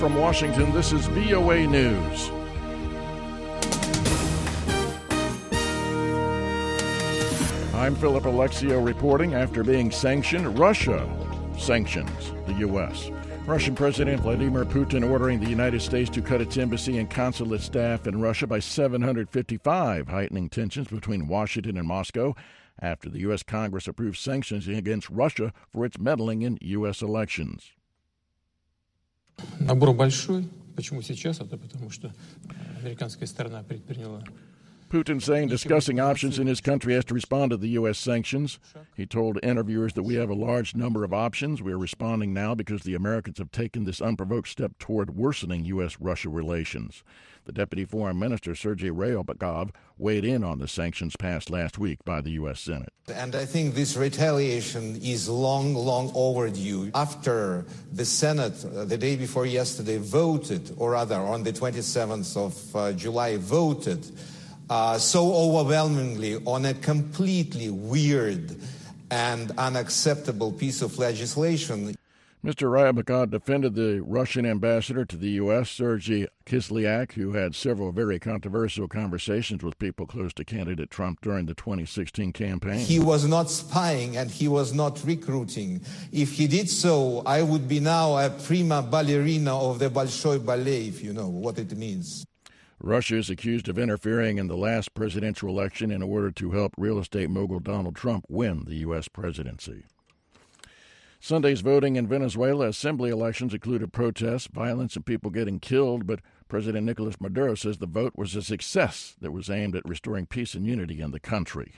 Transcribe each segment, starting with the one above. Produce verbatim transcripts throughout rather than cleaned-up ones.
from Washington, this is V O A News. I'm Philip Alexio reporting. After being sanctioned, Russia sanctions the U S Russian President Vladimir Putin ordering the United States to cut its embassy and consulate staff in Russia by seven hundred fifty-five, heightening tensions between Washington and Moscow after the U S Congress approved sanctions against Russia for its meddling in U S elections. Набор большой. Почему сейчас? Это потому что американская сторона предприняла. Putin saying discussing options in his country has to respond to the U S sanctions. He told interviewers that we have a large number of options. We are responding now because the Americans have taken this unprovoked step toward worsening U S Russia relations. The Deputy Foreign Minister, Sergei Ryabkov, weighed in on the sanctions passed last week by the U S Senate. And I think this retaliation is long, long overdue. After the Senate, uh, the day before yesterday, voted, or rather on the twenty-seventh of uh, July, voted Uh, so overwhelmingly on a completely weird and unacceptable piece of legislation. Mister Ryabkov defended the Russian ambassador to the U S, Sergei Kislyak, who had several very controversial conversations with people close to candidate Trump during the twenty sixteen campaign. He was not spying and he was not recruiting. If he did so, I would be now a prima ballerina of the Bolshoi Ballet, if you know what it means. Russia is accused of interfering in the last presidential election in order to help real estate mogul Donald Trump win the U S presidency. Sunday's voting in Venezuela assembly elections included protests, violence, and people getting killed, but President Nicolas Maduro says the vote was a success that was aimed at restoring peace and unity in the country.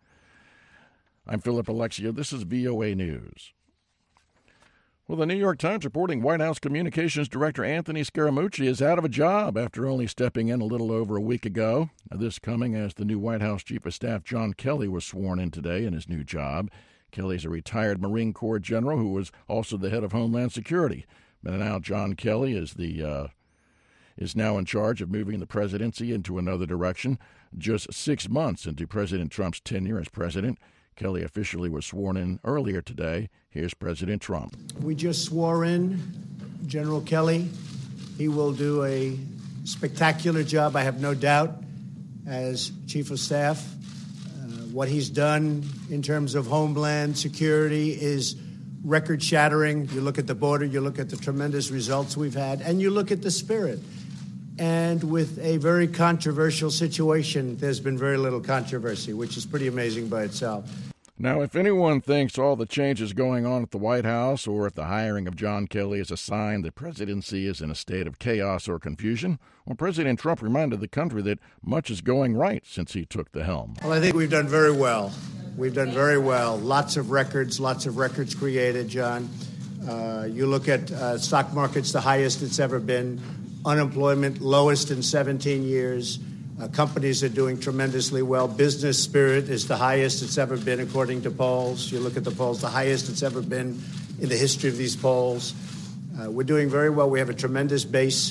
I'm Philip Alexio. This is V O A News. Well, the New York Times reporting White House Communications Director Anthony Scaramucci is out of a job after only stepping in a little over a week ago. Now, this coming as the new White House Chief of Staff John Kelly was sworn in today in his new job. Kelly's a retired Marine Corps general who was also the head of Homeland Security. But now John Kelly is the uh, is now in charge of moving the presidency into another direction. Just six months into President Trump's tenure as president, Kelly officially was sworn in earlier today. Here's President Trump. We just swore in General Kelly. He will do a spectacular job, I have no doubt, as Chief of Staff. Uh, what he's done in terms of Homeland Security is record-shattering. You look at the border, you look at the tremendous results we've had, and you look at the spirit. And with a very controversial situation, there's been very little controversy, which is pretty amazing by itself. Now, if anyone thinks all the changes going on at the White House or if the hiring of John Kelly is a sign the presidency is in a state of chaos or confusion, well, President Trump reminded the country that much is going right since he took the helm. Well, I think we've done very well. We've done very well. Lots of records, lots of records created, John. Uh, you look at uh, stock markets, the highest it's ever been. Unemployment, lowest in seventeen years. Uh, companies are doing tremendously well. Business spirit is the highest it's ever been, according to polls. You look at the polls, the highest it's ever been in the history of these polls. Uh, we're doing very well. We have a tremendous base.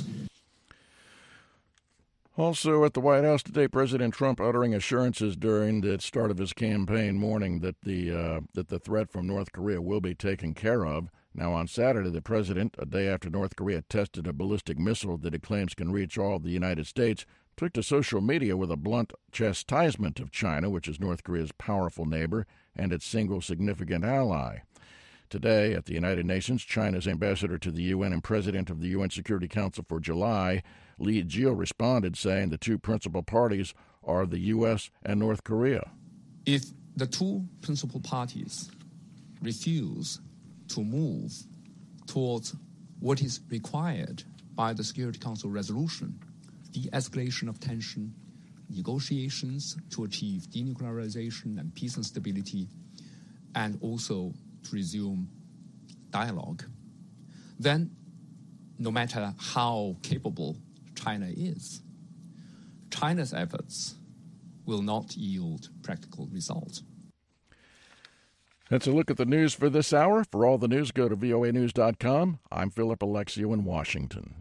Also at the White House today, President Trump uttering assurances during the start of his campaign morning that the uh, that the threat from North Korea will be taken care of. Now, on Saturday, the president, a day after North Korea tested a ballistic missile that it claims can reach all of the United States, took to social media with a blunt chastisement of China, which is North Korea's powerful neighbor and its single significant ally. Today, at the United Nations, China's ambassador to the U N and president of the U N Security Council for July, Li Jiao, responded, saying the two principal parties are the U S and North Korea. If the two principal parties refuse to move towards what is required by the Security Council resolution, de-escalation of tension, negotiations to achieve denuclearization and peace and stability, and also to resume dialogue, then no matter how capable China is, China's efforts will not yield practical results. That's a look at the news for this hour. For all the news, go to V O A news dot com. I'm Philip Alexio in Washington.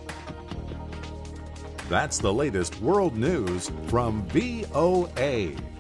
That's the latest world news from V O A.